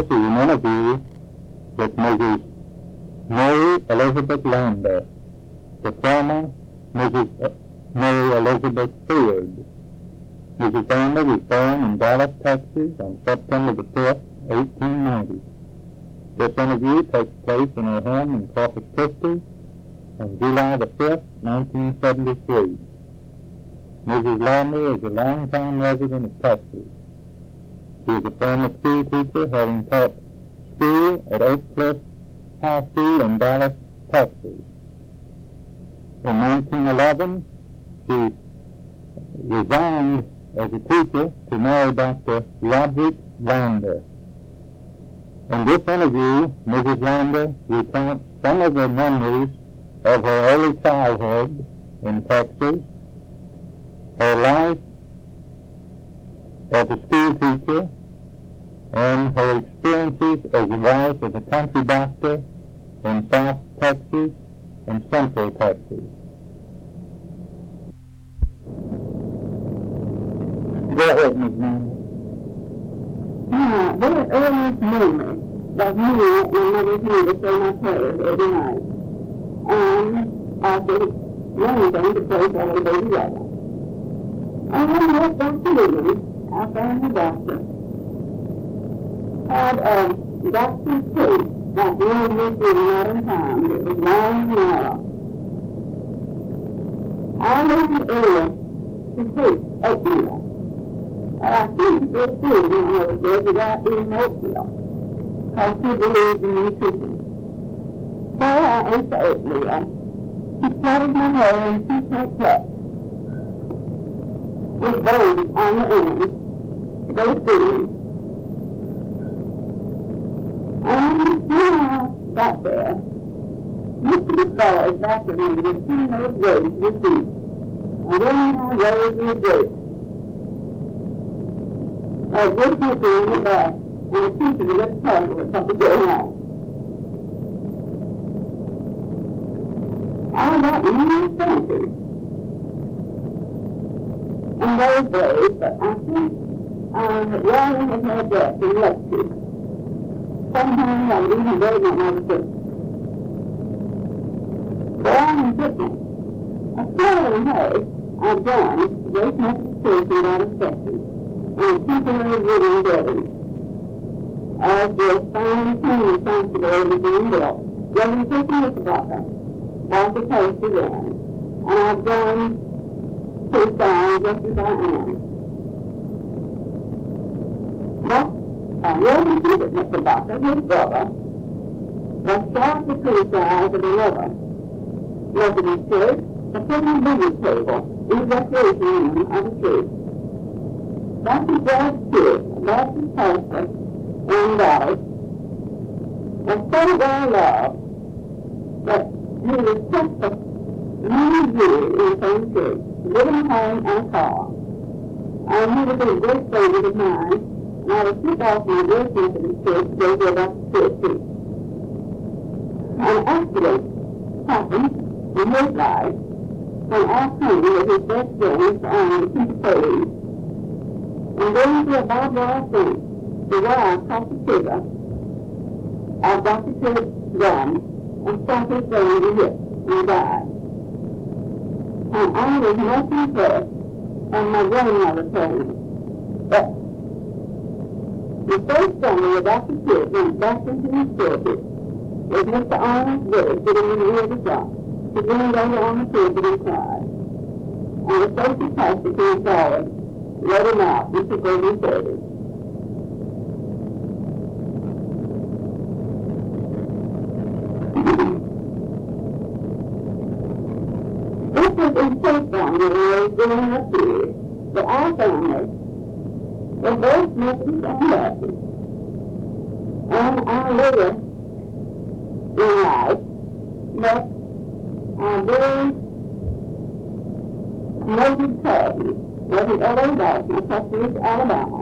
This is an interview with Mrs. Mary Elizabeth Lander, the former Mrs. Mary Elizabeth Field. Mrs. Lander was born in Dallas, Texas on September the 5th, 1890. This interview takes place in her home in Corpus Christi on July the 5th, 1973. Mrs. Lander is a longtime resident of Texas. She is a former school teacher, having taught school at Oak Cliff High School in Dallas, Texas. In 1911, she resigned as a teacher to marry Dr. Roderick Lander. In this interview, Mrs. Lander recounts some of the memories of her early childhood in Texas, her life as a school teacher, and her experiences as a wife of a country doctor in South Texas and Central Texas. Go ahead, Ms. Lander. My very earliest memory was me at my mother's knee to say my prayers every night. And after running them to pray for every day together. And when I went back to Williams, I found the doctor had a doctor's case like one was in modern times. It was long and narrow. I went earlier to take oatmeal. I think it's good when I was there without eating oatmeal, because she believed in nutrition. So I ate the oatmeal. She plaited my hair in two-part cuts with bows on the end. They fitted. And when I got there, Mr. Fellows back to me with 2 those days with me. And then I rose in the gate. I was with people in the back, and the teacher looked puzzled at something going on. I got many fancies in those days, but I think that Ryan had had death in lecture. Sometimes I was even read when I was sick. Ryan took me. A following day, I joined Great Methodist Church in Dallas, Texas, and temporary living building. As the fine training sanctuary was being built, Reverend Christmas Walker was the place to then, and I've joined his side just as I am. But Reverend Christmas Mr. Walker, his brother, was shot to criticize of another Methodist church, the prison business table in the recreation room of the church. Dr. George Stewart, Baptist pastor in Dallas, was so well loved that he was kept for many years in the same church, living home and a car. And he was a great friend of mine, and I was put off in the Great Methodist Church to go to Dr. Stewart too. An accident happened in his life when our friend was his best friend on the page. And going to a barbed fence to where I caught the trigger of Dr. Stewart's gun and shot his brain in the hip and died. And I was much impressed, and my grandmother told me that the first summer that Dr. Stewart went back into his circuit was Mr. Arnold's bird sitting in the rear of the shop to bring over on the pulpit and cried. And the social pastor came forward, let him out, and took over his service. This was in Churchtown when I was growing up here, but our family were both Methodist and Baptist. And our later in life met our very noted cousin, was in L.A. Dawson, Tuscaloosa, Alabama.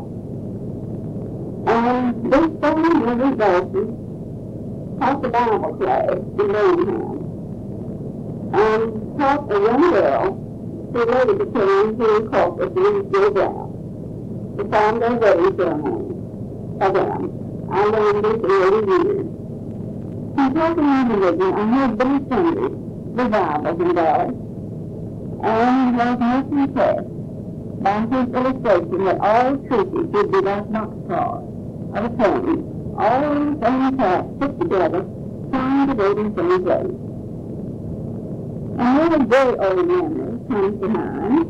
And this family Reverend Dawson taught the Bible class in Birmingham and taught a young girl who later became Henry Corpus and Joe Brown to form their wedding ceremony for them. I learned this early years. In talking on religion, I heard Billy Sunday, the Bible in God, and was much impressed by his illustration that all churches would be like boxcars of a train, all in the same track put together, trying to go to the same place. Another very old memory comes to mind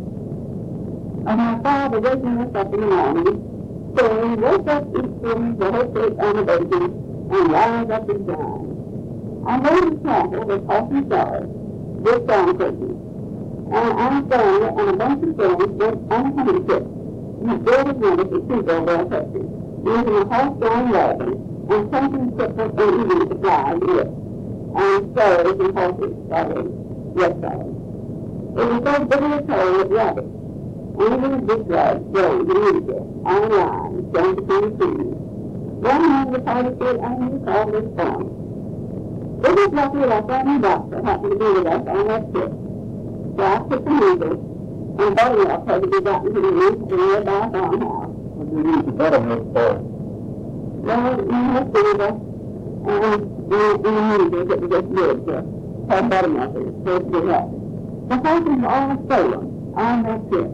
of my father waking us up in the morning, saying, "Wake up, Eastern, the whole place on the baby, and rise up and shine." I go to the chapel with awesome stars, this song taking, and I'm standing and a bunch of friends went on a hunting trip. The very wonderful people were affected, using a horse-drawn wagon and something simple and easy to fly with, and sparrows and horses followed, yes, followed. It was so bitterly cold with rabbits, and even a big rug rose in music, on a line, down between the trees. One man was hard to say, and he called this song. It was lucky that family doctor happened to be with us on that trip. So I took the needle, and buttermilk had to be gotten to the roof of the nearby farmhouse. What do you use the buttermilk for? Well, in the fever, and in the music, it was just good to have buttermilk. It was supposed to be happy. The horses were all stolen on that trip.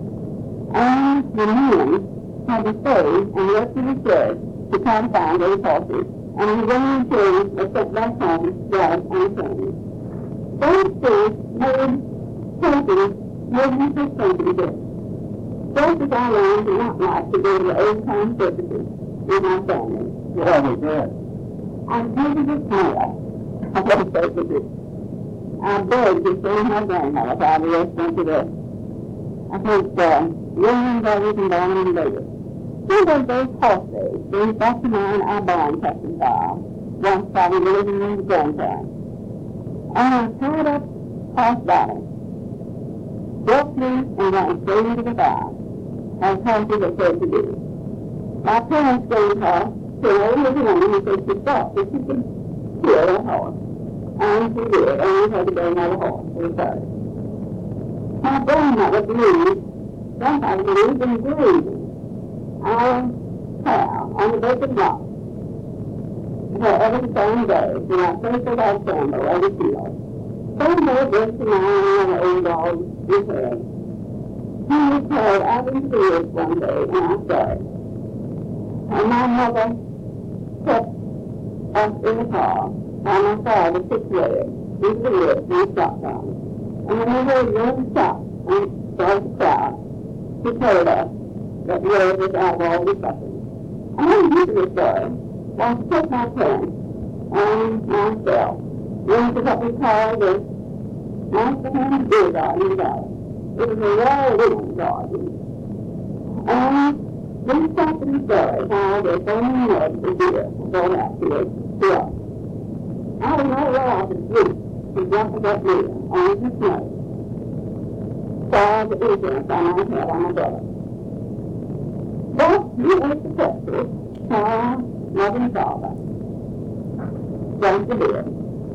And the men had to stay and work to the church to try to find those horses, and the remaining children were sent back home, dead and trained. Those things made me so sensitive. Just as I learned to not like to go to the old-time services with my family. How was that? I hated the smell of those services. I begged to see my grandmother while the rest went to rest. I think William brothers and Barnum and David. Some of those horse days brings back to mind our barn testing file, once while we were living in the grandparents. And I tied up horse bottom, broke loose and ran straight into the barn, as horses are said to do. My parents gave her to an old woman who said she thought that she could kill a horse. And she did, and we had to go another horse for the first. My grandmother believed, sometimes believed in grieving our cow on the vacant lot for every same day, when I placed a light candle on the field. Some day breaks the mind on the old dog with her. He was carried out into the woods one day, and I saw it. And my mother kept us in the car, while my father took legs into the woods and stopped on. And when we heard one stop and started to cry, he told us that the road was out of all the suffering. I didn't use this story, but I took my parents and myself into what we called the Masterman's Beer Garden Garden. It was a rare women's garden. And we stopped in the story how the family legs of deer were going out to us. I don't know where I could sleep to jump with that deer on the snow. Saw the influence I might have on my brother. But he went to Texas, saw mother and father, jumped the deer.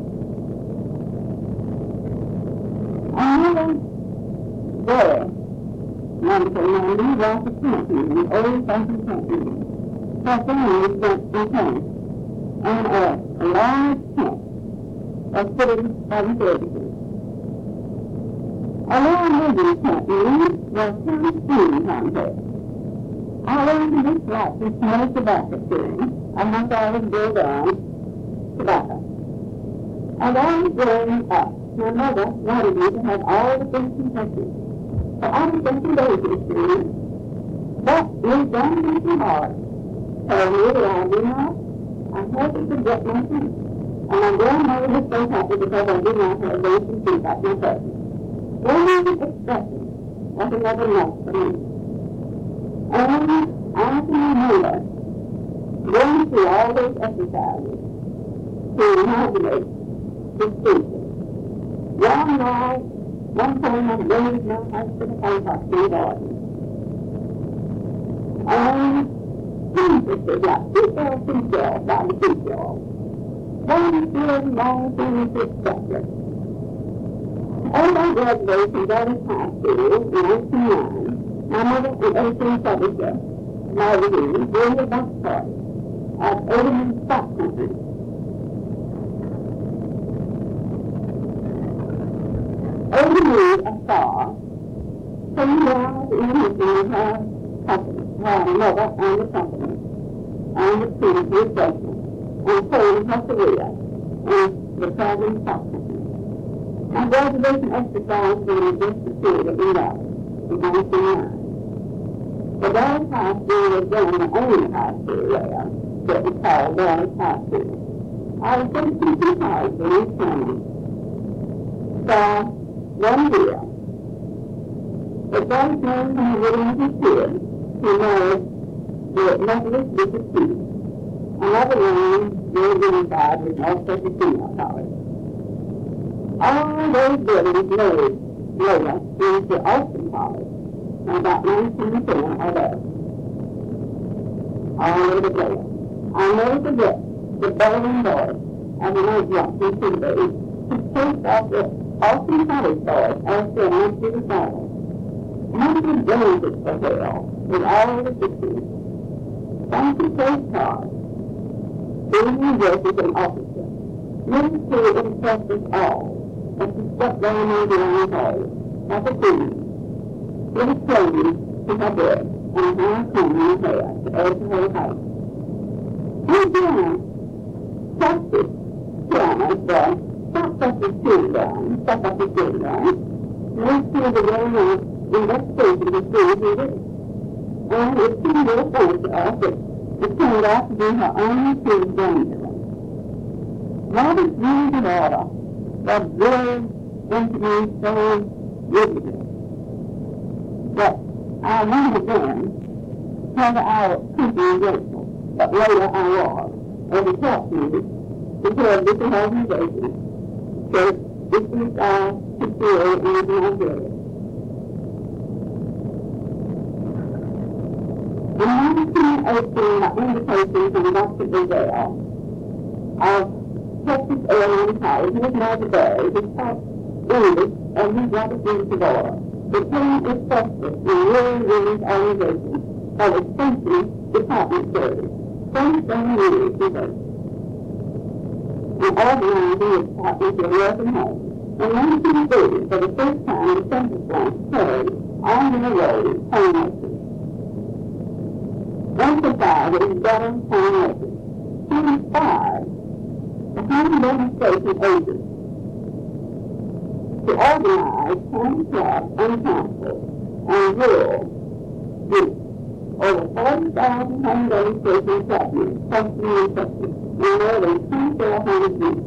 Another there, wonderful man, was a tent meeting, old-fashioned tent meeting. Her family went to tent, and a large tent was put in by the services. Along with this tent meeting was two steam contests. I learned to dislike the smell of tobacco chewing, and my father's go down tobacco. As I was growing up, my mother wanted me to have all the things and touches. So I was thinking those experience. But it done me too hard. Told me that I did not. I had to forget my feet. And my grandmother was so happy because I did not have those feet like my cousin. Woman's expression was another love for me. And I can remember going through all those exercises to inaugurate this speech. Long night, one time I raised my husband and I in the garden. And Jesus was like 2,000 shells by the seashore. One good long thing to accept. As I graduated from Dallas High School in 1909, my mother and 18 publisher magazine during the box party. of Abraham Stockton. Abraham a star, came down in the her company, her mother and the company, and the student with Jason, and told her career in the traveling Stockton. And graduation exercise was just the period in Dallas in 1909. The Dallas High School was then the only high school there that was called Dallas High School. I was just teaching college in this training. So, one year, the first man who was living with his kids, who married the Methodist Bishop Peace. Another one lived inside with no such a female college. All those buildings moved later into Austin College in about 1910 or there. All over the place. I'll never forget the bellowing voice of the night watch in Tuesday to chase off the Austin College boys as they went through the battle. Mostly dangerous for hell with all the pictures. Fancy place cars. Being dresses and officers. Military impressed us all. As she stepped down on the long hall, like a queen, with a train to her bed and a high comb in her hair to add to her height. And then, Justice, piano, boy, stop Justice chewing down, stop up his chewing down, moved to the well-known investigation of schools he did. And it seemed very funny to us that it turned out to be her only two grandchildren. Robert's views of order was very intimate, so rigid. But I remember then whether I was simply grateful, but later I was, as a talk to because this organization said this is our secure and Nigeria. In 1918, an invitation from Dr. Brazil of Texas A&M College, who was now today, was taught English and he got it into order. Became effective in really women's organization of extension department service. 27 years he worked. And organizing the department to American Home. In 1930, for the first time, the census blank carried on the road homelessness. Emphasized that it's better homelessness. He inspired the home demonstration agents to organize home clubs and councils and rural groups. Over 40,000 home demonstration companies, customers and customers, and more than 2,400 groups.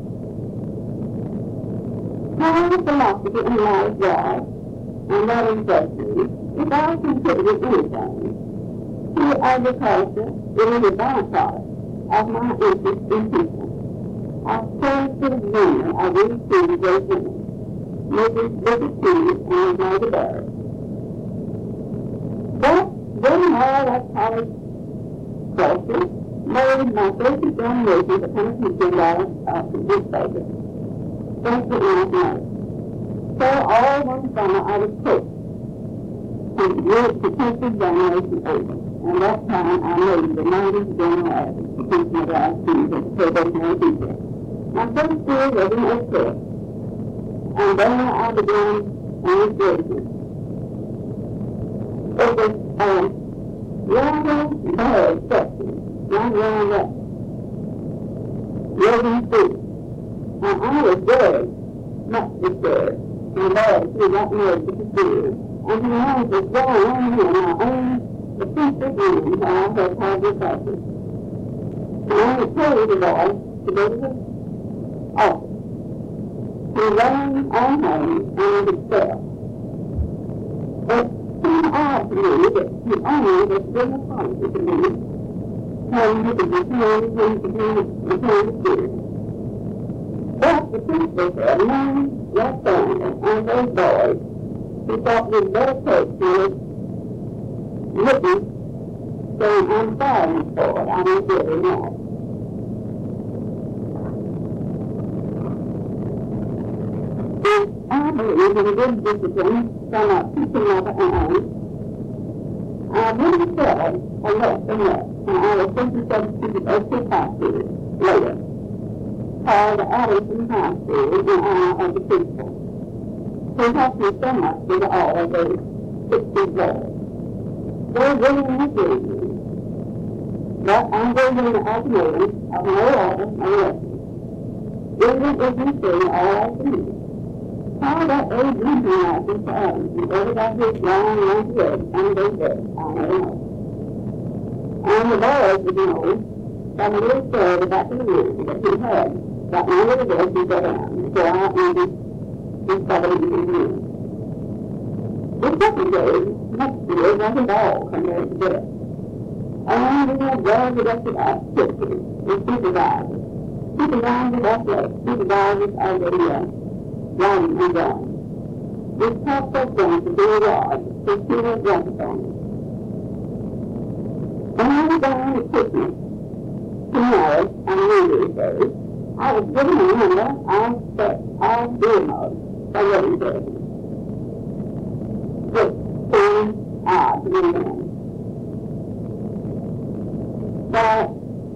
Home philosophy and life was, and that is destiny, without contributing anything to agriculture, it is a byproduct of my interest in people. I served to the women of these two great women, Mrs. Bridget Pease and Mary Barrett. But during all that college culture, made my first examination at Tennessee of the newspaper. Thanks to Illinois. So all one summer I was coached to take the examination over. And that time I made the 90th general teaching of our students as a probationary teacher. My first year was in Oak and then I began administration. It was rather bad section, not rather living food. And I was very much disturbed and bad to that nerve to pursue. And he wanted to go on here my own the peaceful room where I had had the practice. And I would tell the boy to go to the office. He ran on home and himself. But it seemed odd to me that he only was doing a policy to me, telling me to be trained and to be returned to school. But the principal said, no, your family and those boys, he thought we'd better take to looking, saying, I'm sorry for it, I don't really know. I believe in good discipline from a teaching of an I wouldn't say a less than less. and I was simply substituted as his high school later, called the Addison High School in honor of the principal, who helped me so much with all of those 60 girls. They really encouraged me, but I'm going to the ultimatum of no order, no lesson. Even if you say all I can do. How that old reason license for Adams and everybody his long red and they dead, I never know. And the boys would know some little story about the years that he had got one little girl to go down before I ended discovering his room. The second day, next year, wasn't all compared to death. And we had well directed activities with supervisors. Supervisors athletics, supervisors already running and going. This helped us then to do a yard to see what jumped on it. When I was down at Christmas, tomorrow, on New Year's Day, I was given a number of demos for wedding presents. Which seemed odd to me then. But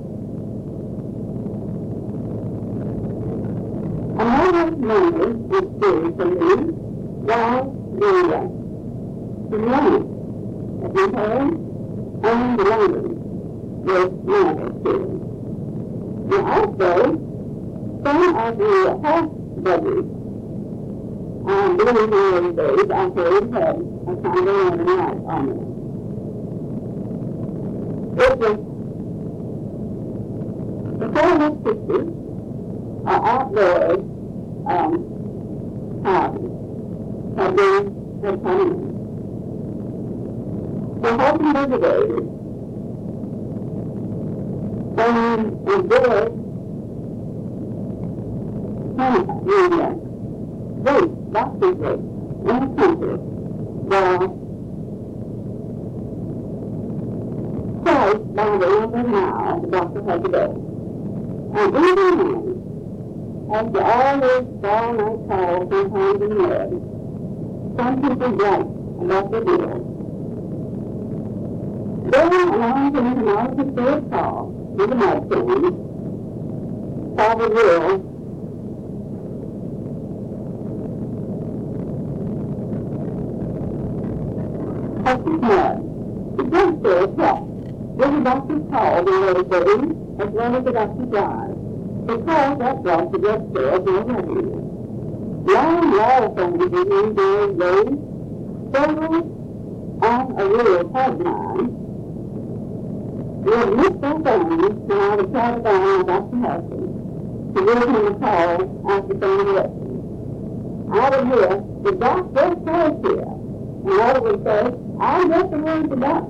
another memory was due for me was the money that we had and the London was one of those two. And also, some of the health budgets during the early days I heard had a kind of learning life on it. It was the 40s, 60s, outdoors hobbies had come in. The whole of the days, when enjoyed media, great doctors in the country were placed by the number of miles the doctor had to go. And even then, after all these all-night calls and times in mud, some people write about the deal. Going along to an analysis third call with the mud thing, saw the world of mud. The drugstore kept with the doctor's calls in those days, as well as the doctor's lives. Because that brought the drugstore to a revenue. Long wall furniture in those days, several on a real hard line, would miss their families when I would travel down with Dr. Hudson to give him a call after some direction. I would hear, the doctor's place here, and I would say, I get the word to that.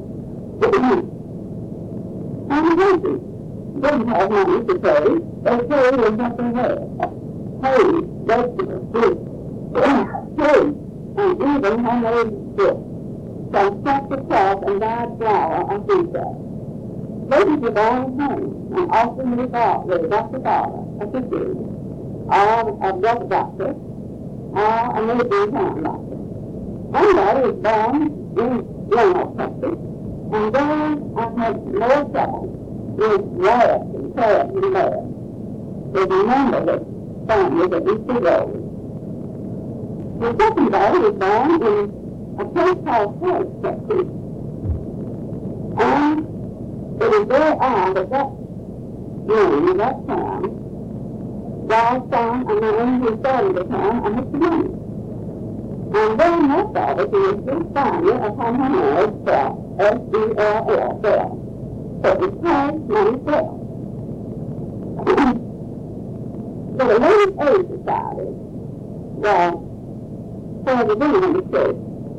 I'm hungry. Didn't have money to pay. They paid with what they had. Hay, vegetables, fruit, food, and even homemade books. Some chocolate cloth and dyed flour or feedback. Ladies were born at home and often revolved with a doctor's father, a physician, or a drug doctor, or a neighboring town doctor. One daughter was born in Roanoke, Texas, and there I had no trouble with rats and crabs and bears. There's a number of families at Easter Road. The second daughter was born in a place called Harris, Texas. And it was very odd that that town, was from a man who started the town and Mr. Money. And then my father, who was just finally upon her marriage, spelled S-E-L-L, Bell. So it was called Money Bell. So the Ladies' Aid Society was for the women in the church,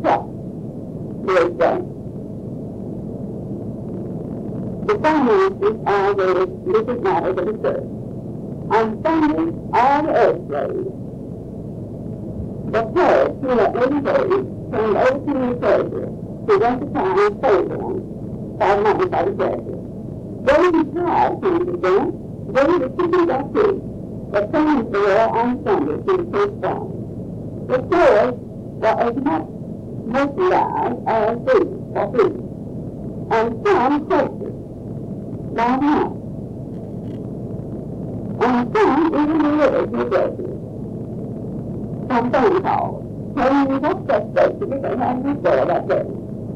the finances are the business matters of the church. On Sunday, all the earth days, the clerk who at Ladies' Aid turned over to the treasurer who went to town and paid them by money by the treasurer. They retired from the event, they were keeping that too, but things were on Sunday to the church farm. The stores were as much merchandise as food, and some coaches. by night. And some even live with relatives. Some phone calls telling me what frustration they have before that day.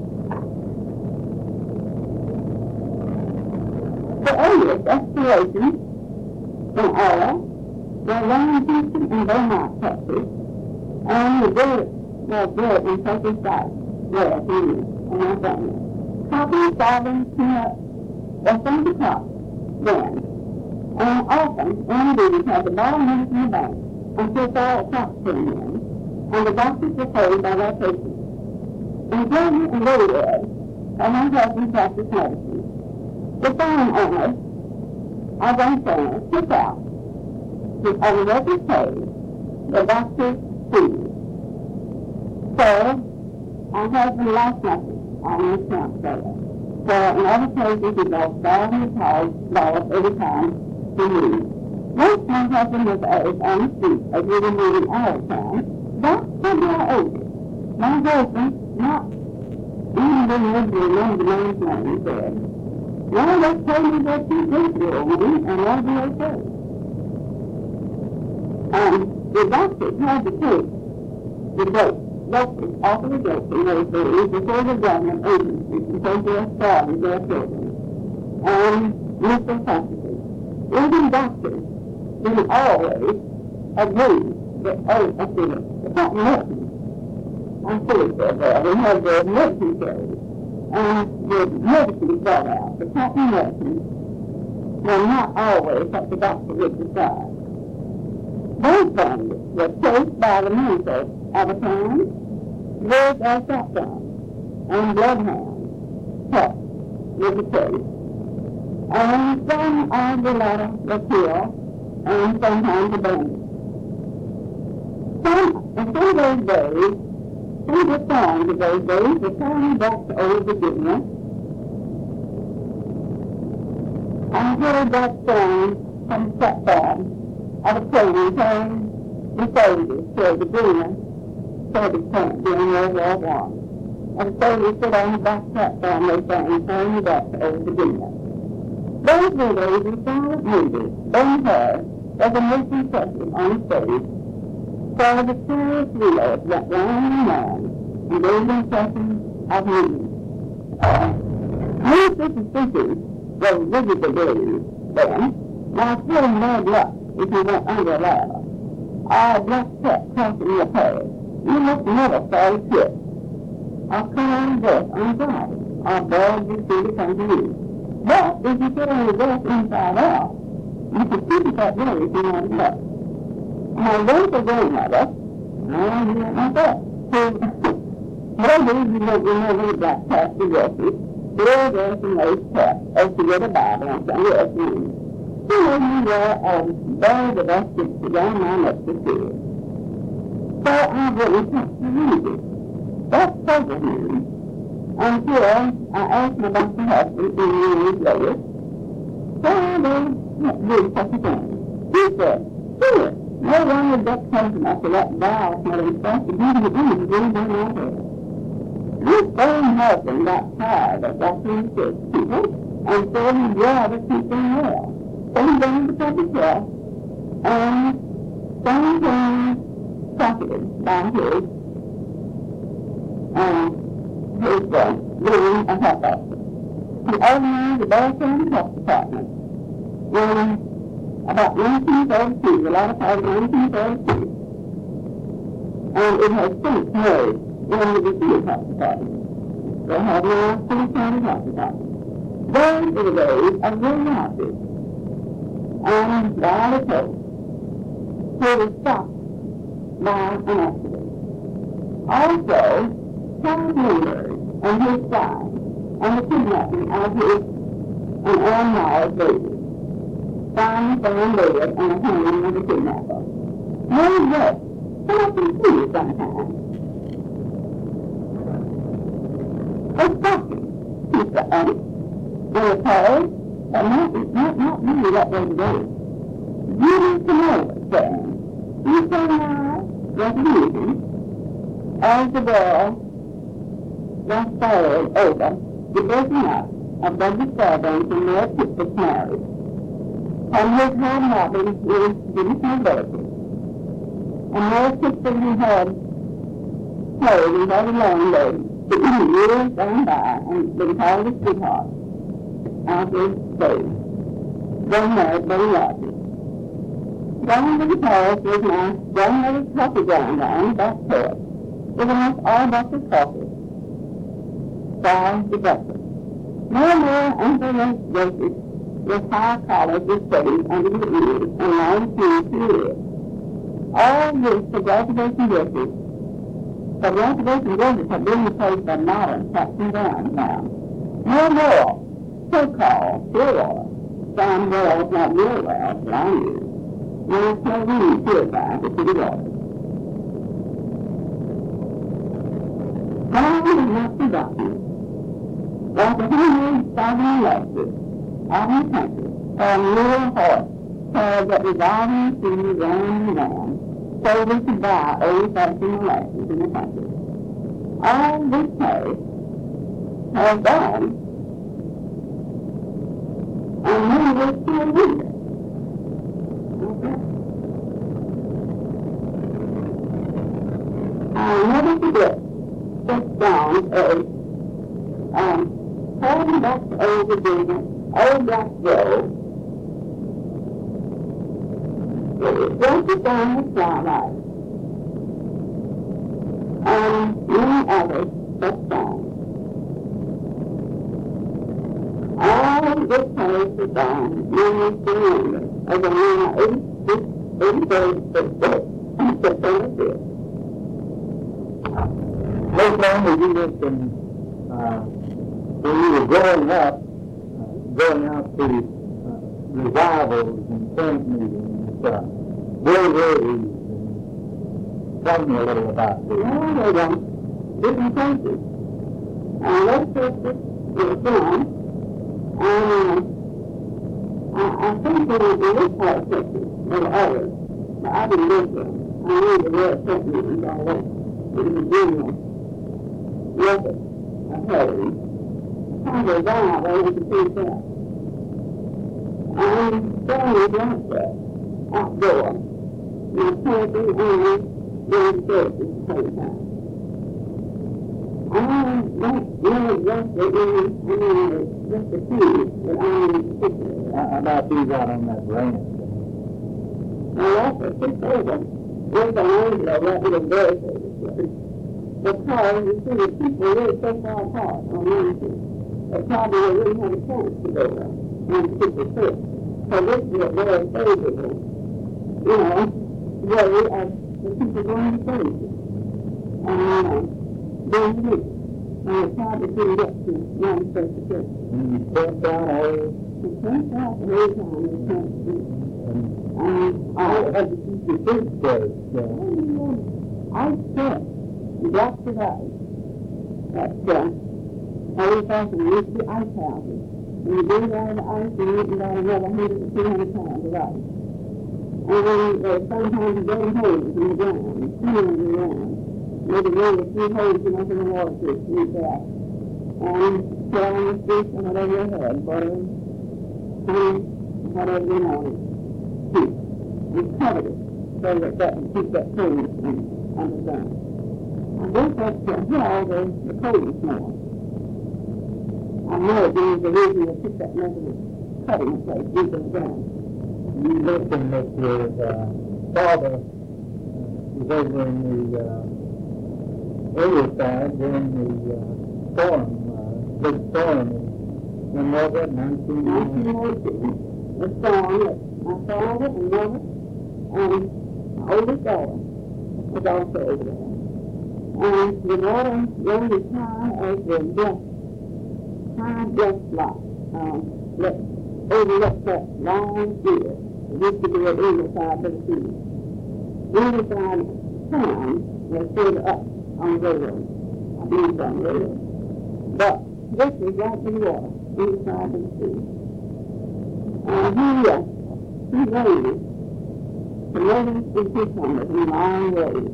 The earliest explorations in oil were around Houston and Beaumont, Texas, and the dirt was built in Texas sites where he and my family. Copper, solving, peanut, was from the crop then, and often MDs had the bottom money in the bank until fall crops came in, and the doctors were paid by their patients. In Germany and Lydia, and my husband practiced medicine, the farm owners, as I'm saying, took out, with a worker's pay, the doctor's fees. So, my husband lost nothing on his camp sale. So, in other cases, he lost $1,000 every time he moved. Once my husband was aged on the street as we were moving out of town, that's when they were older. My husband, not even being able to remember the man's name, said, "Well, let's tell me that you did, little woman, and I'll be okay." The doctors had to take the doctors off of the gate in those days before the government agencies because they were starving their children. And Mr. Hospital, even doctors didn't always agree that, the cotton merchants, I'm sure said that, they had their merchant carried, and the medicine brought out, the cotton merchants were not always what the doctor would decide. Those bandits were chased by the men-folk of the town, with their shotguns and bloodhounds, kept with the chase. And some of the latter were killed, and sometimes abandoned. In some of those days, some of the songs of those days were carrying back to old Virginia. I heard that song from the platform of a train carrying the soldiers toward Virginia service camp during World War I. And the soldiers stood on the back platform they sang, carrying back to old Virginia. Those were days in silent movies. Ben Hur was a moving person on the stage, for the serious wheels went round and round and gave the impression of moving. Most of the speakers were visibly then, like feeling bad luck if you went under a ladder, or a black cat crossing your path. You must never fall sick, or come on death on God, or birds will see to come to you. But if you sit on the death inside out, you can keep it that way if you want to luck. My local grandmother, I knew it myself, who maybe you don't remember that past the dresses, still dressed in those caps as to get a Bible on Sunday afternoon. She made me wear a bag of us to down my neck to see it. So I wouldn't touch the music. That puzzled me until I asked my doctor husband 3 years later, why they do such a thing. He said, "Sure, no one would get close enough to that dial for himself to give you any dreams on my head." This same husband got tired of watching sick people, and so he'd rather keep them well. So he began to public health, and sometimes profited by his being a health officer. He organized the Belton Health Department in about 1932, the latter part of 1932, and it has since merged into the city health department. They have now City County Health Department. Those are the days of really houses, and the Isle Coast, who was stopped by an accident. Also, Charles Lindbergh and his side, and the kidnapping of his and Ann Myers' baby. Found found dead and the hanging of the kidnapper. No yes, come up and see you sometime. It's shocking, he said, in a pause, but not really that way today. You need to know it, Dan. You say now, just leaving, as the girl just followed over, the breaking up of Douglas Fairbanks and Mayor Pitt married. And his home hobby is business mobility. And Mayor Pitt had played and got along there for years gone by and been called a sweetheart out of space. They married very largely. Down to the terrace was my grandmother's coffee ground on the back porch, with almost all bucket coffee. Five the breakfast. More Uncle Joseph with high collars with studies under the ears and long shoes to live. All this for graduation dresses. The graduation dresses have been replaced by modern caps and gowns now. More, so-called, pure. Some girls not real well, but I knew. When I tell you, purify the city water. God is not forgotten. Like a homemade starving electric, out in the country, or a little horse, carried up revolving sea round and round, so we could buy old-fashioned electric in the country. All this place has gone, and we will still do it. I'll never forget this song as holding back to old Virginia, old Black Joe. It was just down the starlight. And many others that song. All this place is gone, many surrender, as a man 83rd birthday on September 5th. Most normally we lived in, when we were growing up, going out to revivals and tent meetings, very easy. Tell me a little about this. No, they don't. Different places. Let's take this to the film. I think there was a this part of Texas, there were others, but I didn't live there. I knew the word tent meetings all that. It was a general record of hers. Kind of down where you could see that. Families like that, outdoor. Now, camping and going to church at the same time. I don't know exactly just a few that I'm particular. How about these out on that ranch? Now, that's a six over. One thing I know that little bird because you see the people live so far apart on Wednesday. They probably wouldn't have a chance to go there on a particular trip. So this is a very favorable, way of the people going to places. Being rich. And it's hard to get to one place to trip. And you spent down all It turns out the whole time you can't do it. I had to keep your feet closed. I spent lots of hours at old fashioned used to ice houses. When you dig out of the ice, you need about another 100 to 200 pounds of ice. And then there's sometimes dirty holes in the ground, sealing in the ground. Maybe one or three holes enough in the water to sweep that. And sit on the street and whatever you had, butter, honey, whatever you wanted. You covered it so that would keep that cold underground. And this has to help the coldness more. I know it is the reason they took that method of cutting the place deep in the ground. You mentioned that your father was over in the Riverside during the storm, big storm. When was it? 1902. The storm that my father and mother and my oldest daughter was also over there. And the water ran as high as the high breast block that overlooked that long field. It used to be at Riverside, Tennessee. Riverside town was further up on the railroad. I believe on the railroad. But this was right in the water, Riverside, Tennessee. And he raised the ladies and cucumbers in long ways.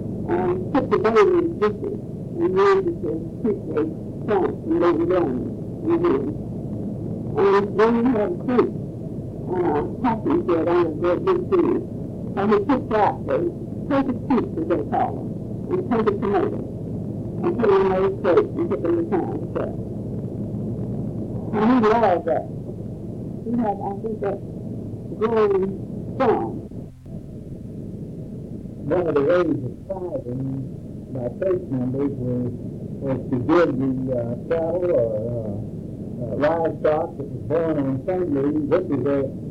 And took the babies with it and used it to quickly plant and baby down. And then we had a creek on a hockey field on a great big tree. So he picked out the perfect seats, as they call them, and perfect tomatoes, and put them in those crates and took them to town to sell. And he loved that. He had, I think, that growing song. One of the ways of tithing by church members was to give the cattle or livestock that was born on Sunday. This is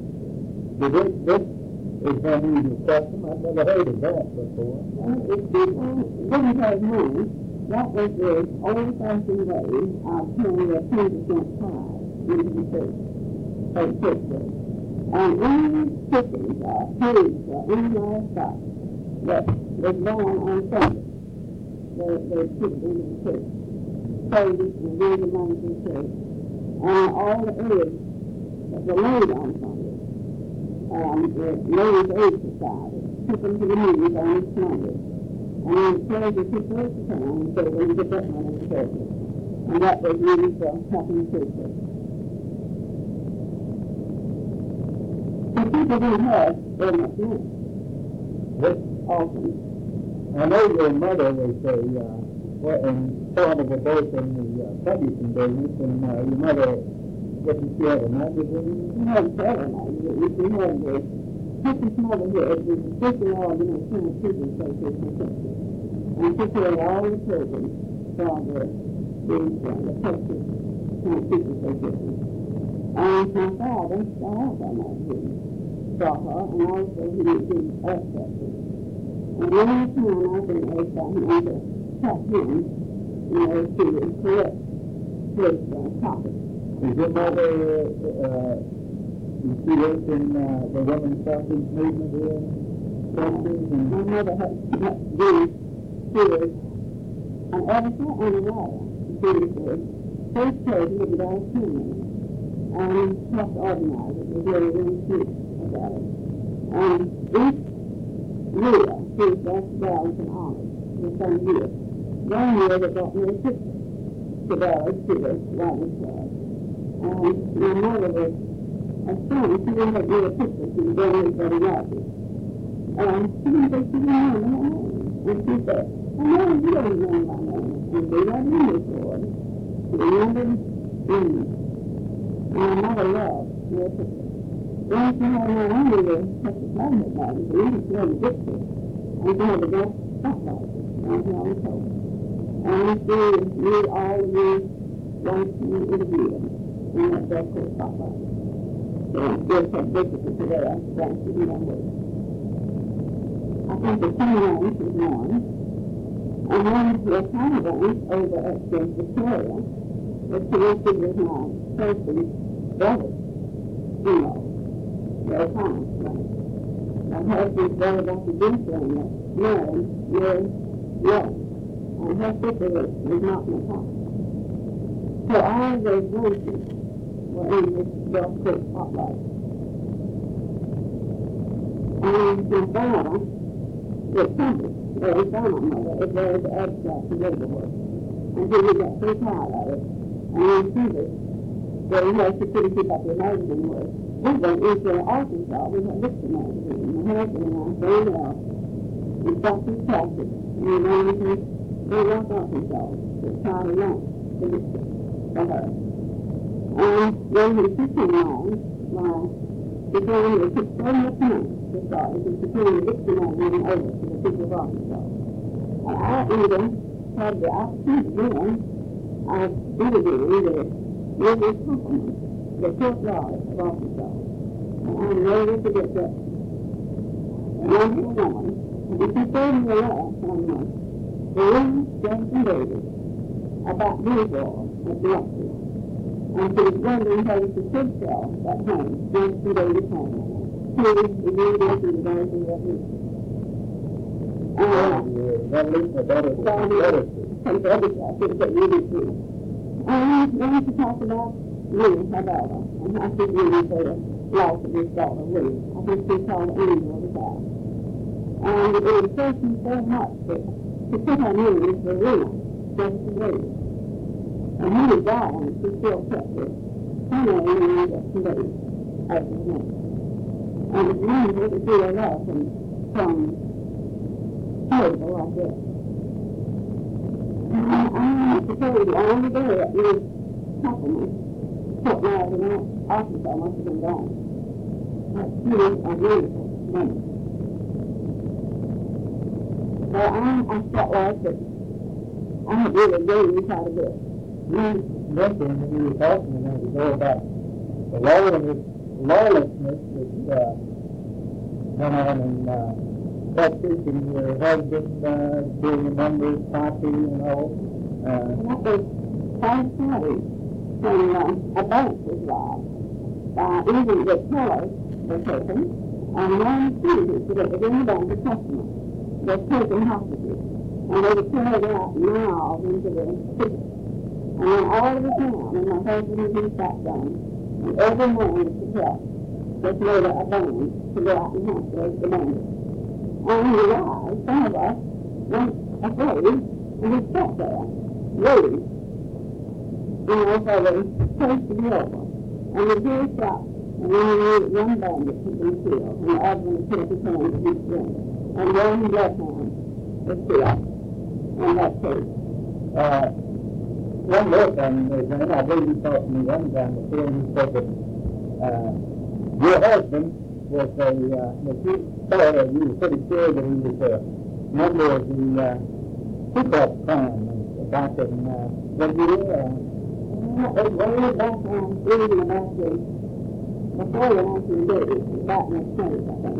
an unusual custom. I've never heard of that before. If people didn't have money, that was the old-fashioned way of paying a 10% tithe into the church, for the church rate. And any chickens or pigs or any livestock that was born on Sunday, they put it into the church, paid it and gave the money to the church. And all the eggs that were laid on Sunday, the Ladies' Aid Society took them to the meetings on each Sunday. And then the treasurer took those to town and said, well, you get that money in the treasury. And that was really for helping the church. So people didn't have very much money. Often. I know your mother was part of a both in the publishing business, and your mother, didn't she have a magazine? She had several magazines. She had the Texas Motherhood, which is special organization of Children's Association of Texas. And she carried all the children from the Texas Children's Association. And my father started that magazine for her, and also he did access it. And one time I've been asked by him to help him, to correct his topics. Is your mother, she worked in the women's suffrage movement here in Texas? My mother had been steward on editor and a writer. She was first president of the Dallas County and helped organize it. Was very, very sweet about it. And each year, she was asked Dallas and honors for some years. One year they brought me a picture to Dallas to the writing club. And my mother was astonished. She didn't have real pictures. She was very, very happy. And she didn't think she didn't know my name. And she said, I know you don't know my name. And they got in this Lord. She remembered me. And my mother loved real pictures. Then she had my own little Texas Motherhood magazine. It's really good to it. And she had the best spotlight. And she always told me. And she knew all the ones she interviewed. And that best cool spotlight. So there's some businesses today. I'm trying to do that with. I think the 29th is one. And then the Convent over at St. Victoria was connected with my husband's brother, the O'Connell brother. My husband's brother, Dr. Benson, married with Rose, and her sister was not in the house. So all of those voices were in this Gulf Coast spotlight. And my father, the trumpet that we found my mother, is very abstract political work. And so we got so tired of it. And then trumpet, where he has to keep up the magazine work. We went into Arkansas, we had Vista magazine. My husband and I found out in Southeast Texas, and we went into North Arkansas to try to learn the Vista for her. And when he took him along, the family took so much money to start it, to turn the Vista magazine over to the people of Arkansas. And I even had the opportunity then of interviewing the William Compliment, the court lawyers of Arkansas. And I'm ready to get that wonderful woman. And she told me last one month, the woman, Jefferson Davis, about these laws at the Oxford. And she was wondering how she could sell that home, Jefferson Davis home, to the leaders in the American Revolution. And then to talk about Louis, her daughter, and how she really for the life of his daughter, Louis. I think she called Angel of the God. And it impressed me so much that to put her name is the real Jefferson Davis. And he was gone, he still kept it. Her name and just me as his name. And his name was to feel love from people like that. I have to tell you, the only day that was company took me out of the office, I must have been gone. She was a beautiful woman. So I felt like that I had really gained quite a bit. You mentioned when you were talking a minute ago about the lawlessness that went on in Texas and your husband being a member of the party and all. That was quite funny when a bank was robbed. Even the tellers were taken, and one student that was in the bank, a customer, was taken hostage. And they were carried out now into the city. And then all of the town, and my husband was in shotgun, and every man was to help, was made a band to go out and hunt the bandits. And we realized, some of us went afraid, and we sat there, waiting, for the case to be over. And the jury shot, and then we knew that one bandit had been killed, and the other one was killed to turn to his friend. And one bloodhound was killed in that case. One more thing is, and I believe you talked to me one time before, and you said that your husband was that you thought, or you were pretty sure that he was a member of the Ku Klux Klan back in, what year? It was way back when reading about the, before the 1930s, about in the 20s, I think,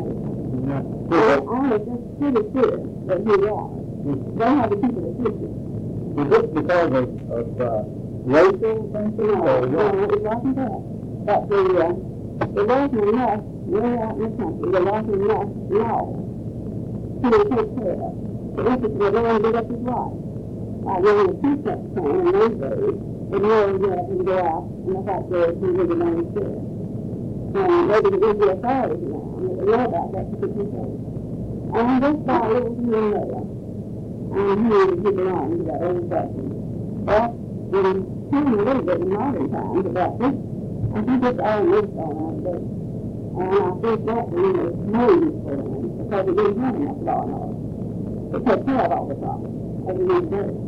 1920s. I was just pretty sure that he was. They had the people that did it. Was this because of racial things? No, it wasn't that. But there wasn't enough, way out in the country, there wasn't enough law to take care of. For instance, the man did up his wife. When the Ku Klux Klan in those days, the man would get up and go out, and the fact was he really didn't understand. And they didn't give the authorities now, and they know about that particular thing. And this guy was in there. And he belonged to that old person. But in telling a little bit in modern times about this, I think it's all missed on our day. And I think that really was made for them because it didn't have enough law and order to take care of all the problems every day.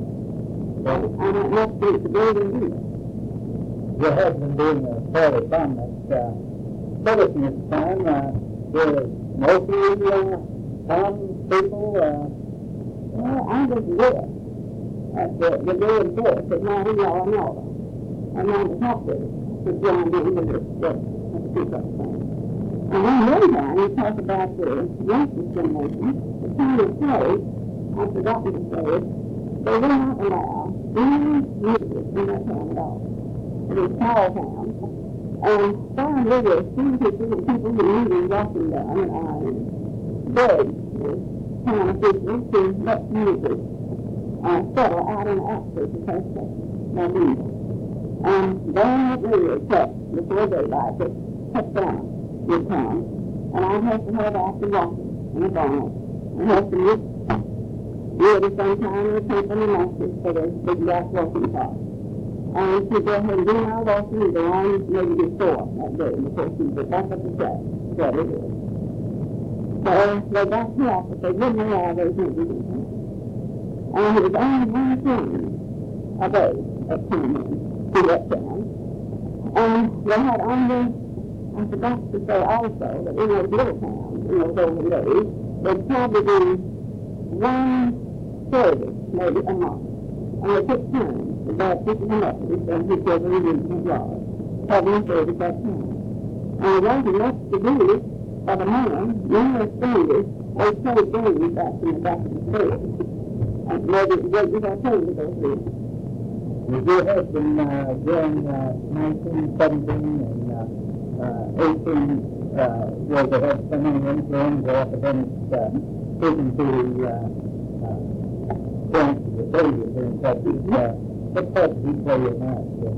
And it must be the golden rule. Your husband being a fairly prominent citizen at the time, were mostly town people. Well, I was there at the day of birth at my law and order. And then the doctor was joined in with this at the Ku Klux Klan. And then one time we talked about the youngsters generation, the kind of place, I've forgotten to say it, they will not allow any music in that town at all. It is small town. And found there were some people who knew walking down and I begged town officials to let music settle out in the outskirts of Texas, no music. And then it really kept before daylight that kept down would come. And I'd have to head after walking in the barn and have to look really sometime with people in the for the big black walking car. And she'd go ahead and do my walking and go on maybe before that day before she would back up the track. That it is. So they got help, but they wouldn't allow those movies in town. And it was only one thing a day that came in to that town. And they had only, I forgot to say also, that in those little towns, in those olden days, there'd probably be one service, maybe a month. And they took turns, the Baptist and the Methodist, and whichever religion it was, having a service that time. And there wasn't much to do. For the man, numerous strangers, they played games back in the Baptist church. And maybe I told you those things. Was your husband during 1917 and 18, was there had so many influence or academics speaking to the parents of the Savior here in Texas? What part did he play in that?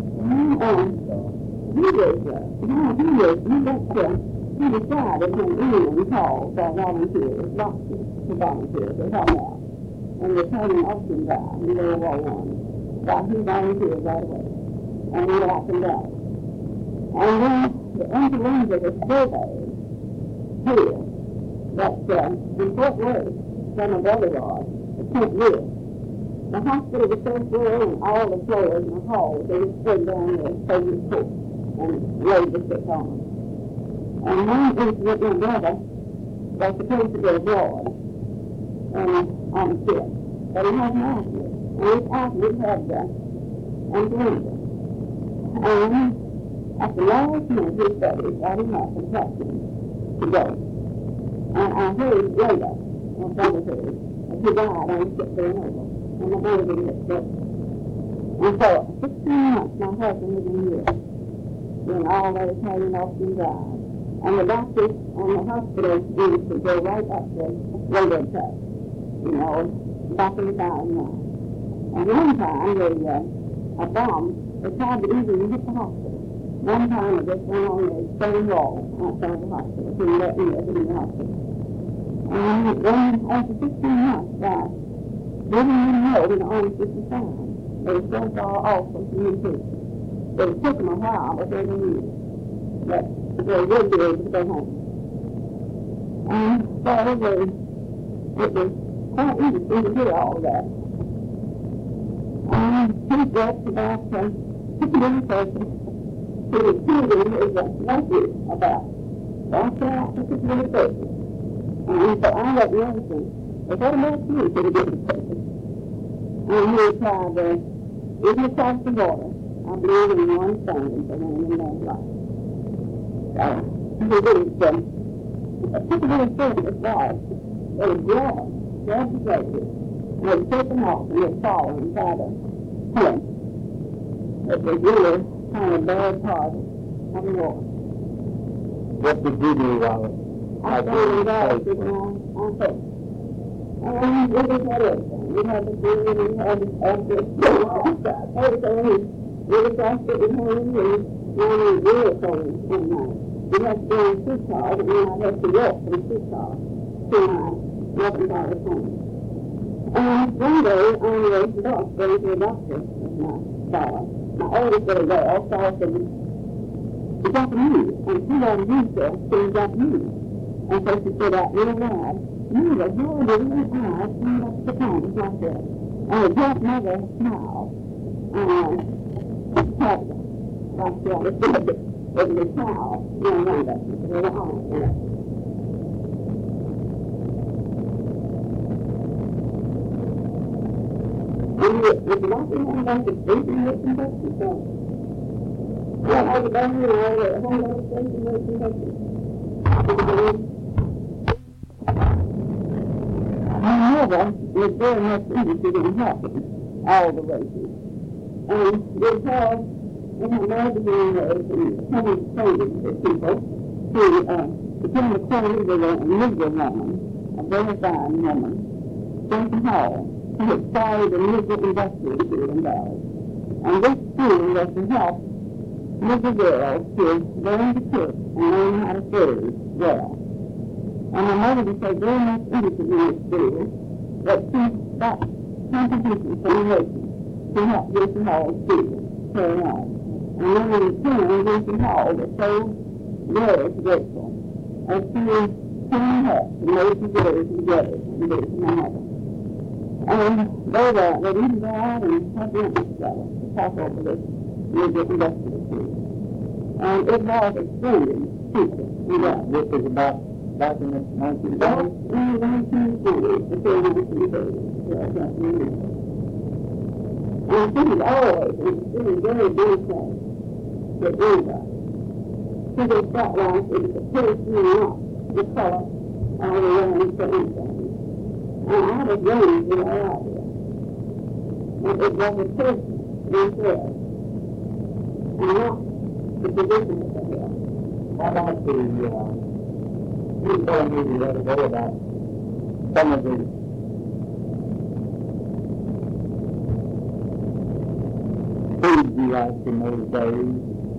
He decided when England called for volunteers, lots of volunteers, they come out, and they came in Ocean Drive in World War I. got he volunteered right away. And we walked him down. And then the influenza was so bad here that in Fort Worth, from a boulevard, it couldn't live. The hospital was so full and all the floors in the hall, they just stood down there and taking the court and laid the sick on them. And one incident, my brother was supposed to go abroad on a ship, but he had an accident. And his accident had influenza. And at the last minute, his buddy got him up and helped him to go. And I heard later, my brother heard, that he died on the ship going over. And my brother didn't get sick. And so, 16 months, my husband was in Europe, doing all those hanging off and drive. And the doctors and the hospital used to go right up to radio test, back in the time now. And one time, a bomb, they tried to even hit the hospital. One time, it just went on the stone wall outside the hospital, so you let me in the hospital. And then, after 16 months, they didn't even know when the arms was found. They were so far off from communication. But it took them a while before they knew that they would be able to go home. And so it was quite interesting to hear all of that. And he talked about communication to the children is a message about don't say out to communication. And so I let you understand. But what about you to the different person? And he tried to, even across the border, I believe in one thing for him in his life. He was, a particular thing was God. They would grab the places, and they'd take them off, and they'd fall and try to kill him. It was really kind of a bad part of the war. What did you do while I stayed in God sitting on faith. And we just had everything. We had the food, we had everything. We just got to sit at home and we real cold one night. We had to go in streetcars, and then I had to walk from streetcars to my mother's home. And one day, on the way to the bus, going to the doctor with my father, my oldest little girl saw some Japanese, and she wanted me to speak Japanese. And so she said out real loud, "You were holding your eyes turned up to the corners like this." And it just never smiled. And hugged her. Like she understood it. It was a child, around us with her arms in it. And if you don't think I'm going to speak and listen to yourself, well, I was down here all the whole other things and listen to yourself. My mother was very much interested in helping all the races. And because in her magazine was coming training for people to become acquainted with a Negro woman, a very fine woman, Johnson Hall, who had started a Negro industry here in Dallas. And this school was to help Negro girls to learn to cook and learn how to serve well. And my mother was so very much interested in this school that she got contributions from the nation to help Johnson Hall's school carry on. And then in return, Johnson Hall was so very grateful as she came up and made some girls together and gave to my mother. And they didn't go out and have lunch together to talk over this Negro industry school. And it was a splendid teacher. This is about back in the 1930s? In the 1920s, before 1930s. And she was always very beautiful to anybody. She just felt like it was a person not the color all around for anything. And I was raised with that idea. And it was a person themselves, and not the position of the head. I'd like to, you told me the other day about some of the foods you liked in those days.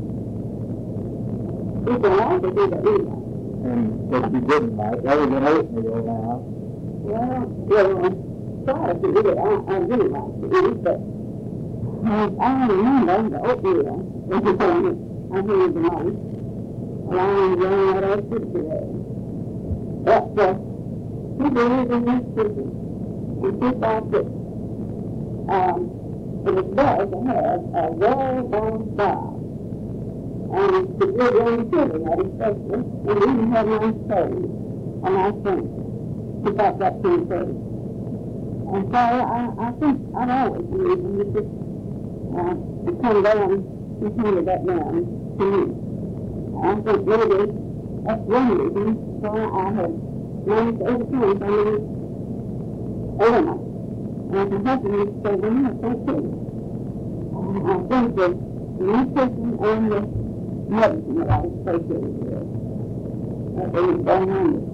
People like to do the eating. And that you didn't like, other than oatmeal now. Well, try to eat it. I do like to eat, but because I remember the oatmeal was the thing that I hated the most. And I enjoyed what I did today. But he believed in this person. And she thought that it was better to have a well-born child. And to give young children that especially, and even have nice clothes and nice things. She thought that came first. And so I think I've always believed in this to come down, he handed that down to me. I think maybe that's one reason why I have managed to overcome so many elements. And the husband used to say, well, no, that's it. I think that the nutrition and the medicine that I was associated with, that they was going on with.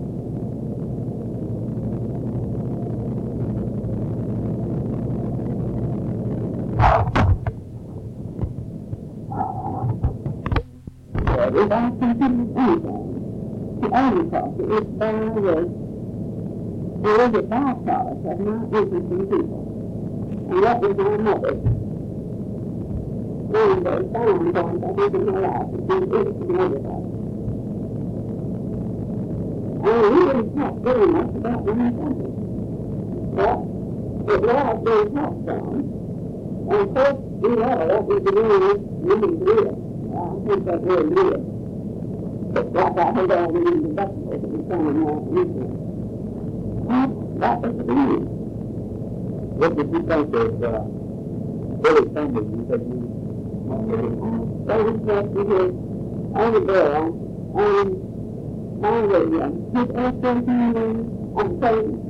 If I considered anything, the agriculture is better with the byproduct of my interesting people. And that was my mother. One of those fine points I think in my life is being interested in everybody. And we didn't talk very much about my country. But it was being talked on. And of course, we know that we began living real. I think that really did. But like I heard all the vegetables that were coming out recently. That was the beginning. What did you think of Billy Sanders? You said you... I was just with his older girl, and his ex-husband, and so,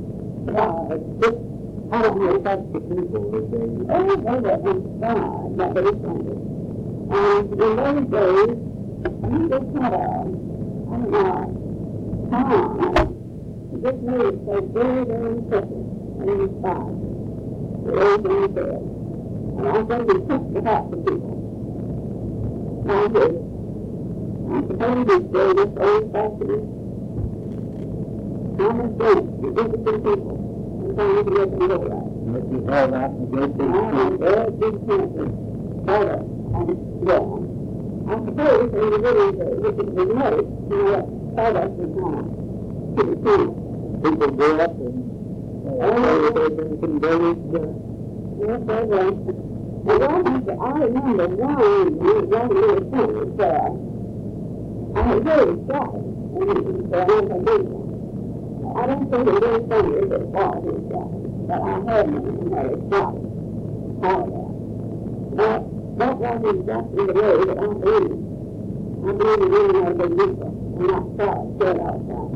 I don't know if that's the people that they... Oh, they were inspired by Billy Sanders. And in those days, he just had a, I don't know, time. He just made it so very, very impressive and inspired. Everything he said. And I think he touched the hearts of people. Now here, I suppose he's still this old-fashioned common sense to interesting people and trying to get them go right. But you held out and gave big chances. Very big chances. Better. Yeah. I suppose in the village which it was made, products was not to the team. People go up and they can go with yes, they were. And I remember one evening, young little thing, I had really started, and it was a unconditional. I don't think it really funny that it was his job, but I had one and had it started. All of that. But that wasn't exactly the way that I believe. I believe in living as a people and not spread outside.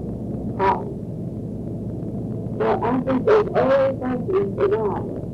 But I think there's always something around it,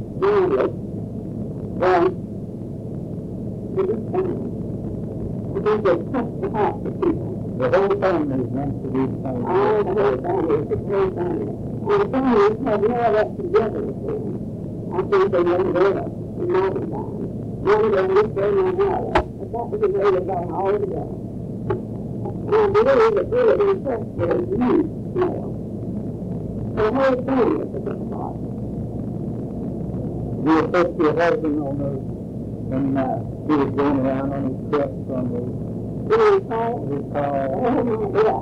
to this family. I think they touch the hearts of people. The whole family is meant to be the same. Oh, the whole family, it's a whole family. And the families have more of that together with them. I think they never did it in modern times. One day, this day, and another. But that was the way they're going all together. And I believe that really impressed with youth more. The whole family is a big part. You were supposed to be a husband on those, when he was going around on his trips on those. His car? Yeah.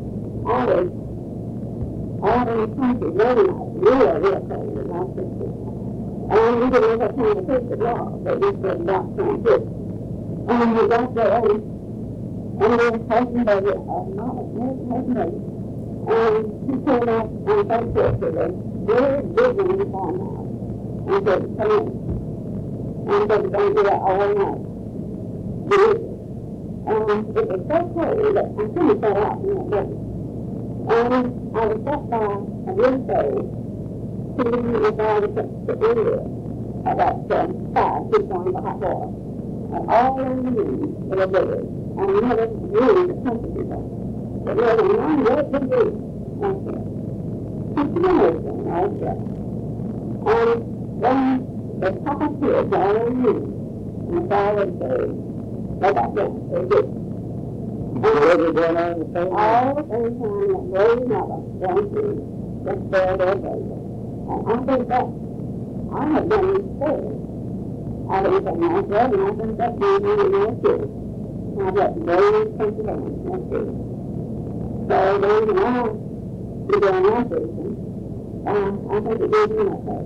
I was in the country very nice, real cold in my sister. And we didn't have time to take the law, but we said about 26. And we got there, and we were talking about it, not a minute. And he came out and thanked us for the very big one in the farmhouse. And said, come in. And said, we're going to do that all night. And it was so cold that I couldn't get out in that day. And I was sat by a window, sitting with all the area, about 5 feet on the hot water. And all in the room were there. And we never really the country before. But there was one red big room out there. Just a minute thing out there. And then the top of kids all in the room. And the fire was buried. Like I said, they did. Was it going on the same way? All the same time that very mother, one thing, just there, baby. And I think that I have done this first. I don't think myself, and I think that means really real too. I've got very Pennsylvania, that's it. So there's an hour to go on that reason. I think it gives me that way.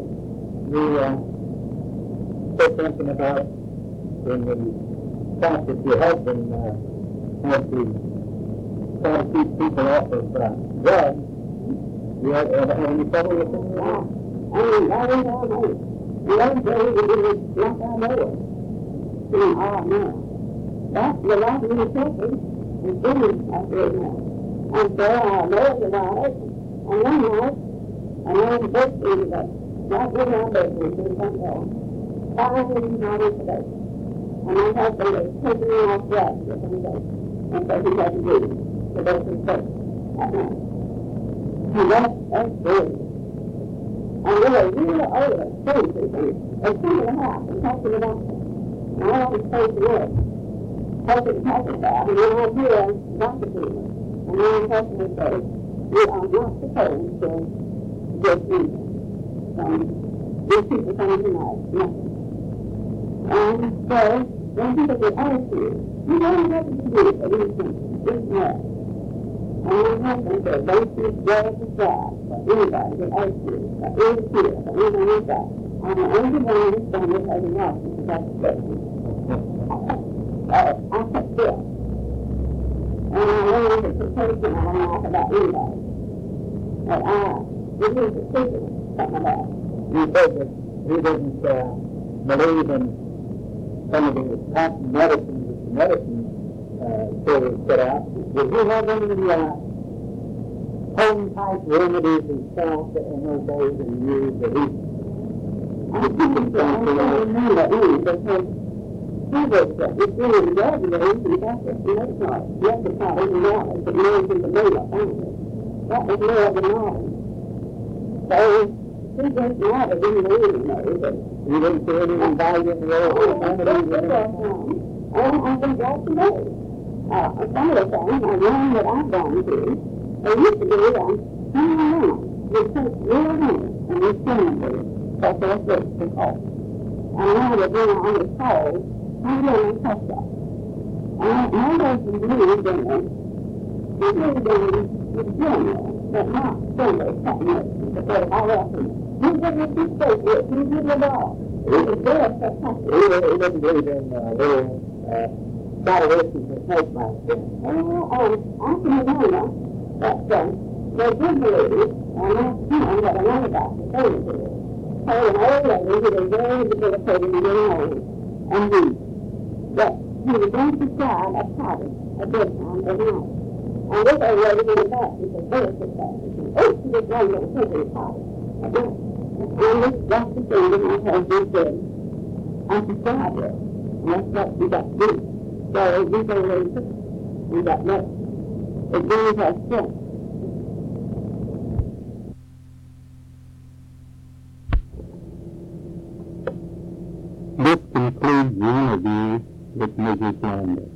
You said something about when you thought that your husband had to try to keep people off of drugs. You have any trouble with them? Yeah. I mean, that is all right. The other day, it was like I know it. Oh, no. That's the last of the person is doing after it now. And so I know it about it. And one night, I know the best thing is that right with my business in front door, $500 a day. And my husband is taking me off drugs every day. And so he had to do it. So that's his place at night. And that's good. And we were really older, seriously, they come to the house and talk to the doctor. And I always pay for work. Talk to the doctor about, and then I hear doctor treatment. And then the person says, we are not supposed to get anything from these people coming tonight, nothing. And so, when people get asked you don't have to do it for these things, just know. And my husband said, don't you dare to try for anybody that asks you, for any fear, for anything like that. I'm the only one in this family that has a wife because that's the question. I kept still. And I learned that the person I don't laugh about anybody. But this is the secret, something about it. You said that he didn't believe in some of the patent medicines that the medicine put out. Did you have any home-type remedies himself in those days and years that he... I don't remember any, because he was really graduated, and that's what he was taught. You have to taught any knowledge that knows in the middle of family. That was more of the knowledge. So, he just never didn't really know, but... You didn't see any value in the old remedies? I think that's the way. Some of the things I learned that I've gone through, they used to be hanging around. They take real honey and they send them because they're sick to cold. And now that when I was cold, I really touched that. And my husband believed in it. He believed in general, but not Sunday techniques, because I left him. He didn't be sick with it, he didn't at all. He was there for something. He didn't believe in little... Salvation for snake bites. I can remember that they did believe, and that's time that another doctor told me to. Told an old lady who was very debilitated and getting old, and weak, that he was going to prescribe a powder at bedtime every night. And this old lady did it back because they were so bad. She was going to take the powder at night. And this doctor thing that my husband said, I prescribed it. And that's what we got to do. So we go later, we got left. It gives us strength. This concludes the interview with Mrs. Lander.